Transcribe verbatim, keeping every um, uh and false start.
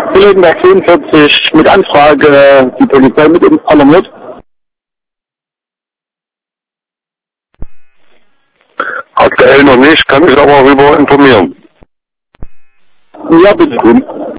Kollegen vierundvierzig mit Anfrage, die Polizei mit alarmiert. Aktuell noch nicht, kann mich aber darüber informieren. Ja, bitte.